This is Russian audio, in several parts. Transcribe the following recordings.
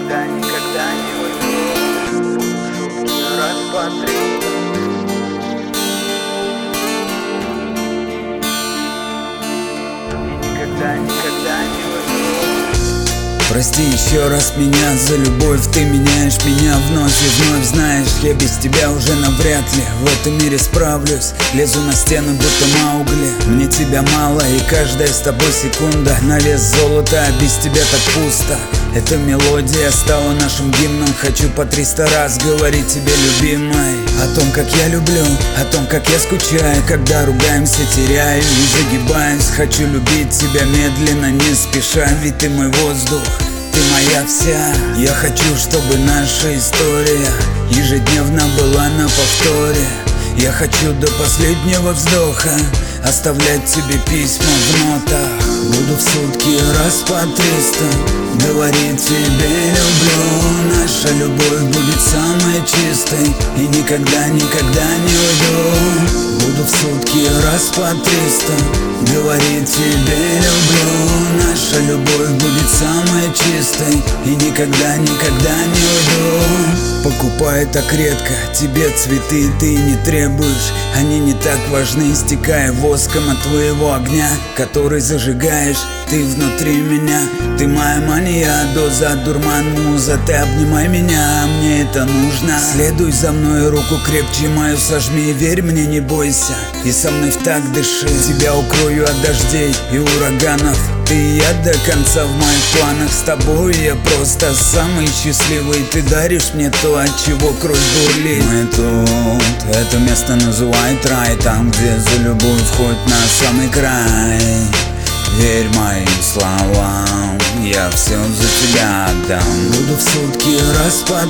никогда, никогда не уйду. Будут сутки раз по три. И никогда, никогда не уйду. Прости еще раз меня за любовь, ты меняешь меня вновь и вновь. Знаешь, я без тебя уже навряд ли в этом мире справлюсь. Лезу на стену, будто Маугли. Мне тебя мало, и каждая с тобой секунда на вес золота, а без тебя так пусто. Эта мелодия стала нашим гимном. Хочу по 300 раз говорить тебе, любимой, о том, как я люблю, о том, как я скучаю. Когда ругаемся, теряю и загибаюсь. Хочу любить тебя медленно, не спеша, ведь ты мой воздух, ты моя вся. Я хочу, чтобы наша история ежедневно была на повторе. Я хочу до последнего вздоха оставлять тебе письма в нотах. Буду в сутки раз по 300 говорить тебе люблю. Наша любовь будет самой чистой, и никогда, никогда не уйду. Буду в сутки раз по 300 говорить тебе люблю. Наша любовь будет самой чистой, и никогда, никогда не уйду. Покупаю так редко, тебе цветы ты не требуешь. Они не так важны, истекая воском от твоего огня, который зажигаешь ты внутри меня. Ты моя мания, доза, дурман, муза. Ты обнимай меня, мне это нужно. Следуй за мной, руку крепче мою сожми. Верь мне, не бойся, и со мной в такт дыши. Тебя укрою от дождей и ураганов. Ты и я до конца в моих планах. С тобой я просто самый счастливый. Ты даришь мне то, от чего кровь бурлит. Мы тут, это место называют рай. Там, где за любовь хоть на самый край. Верь моим словам, я все за тебя отдам. Буду в сутки раз по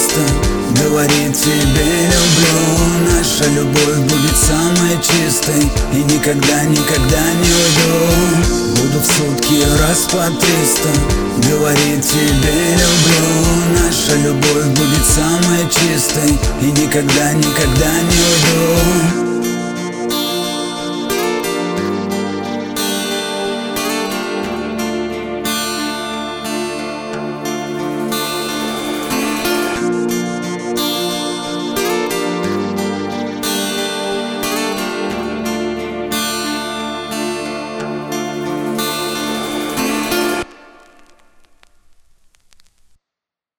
300 говорить тебе люблю. Наша любовь будет самой чистой, и никогда, никогда не уйду. Буду в сутки раз по 300 говорить тебе люблю. Наша любовь будет самой чистой, и никогда, никогда не уйду.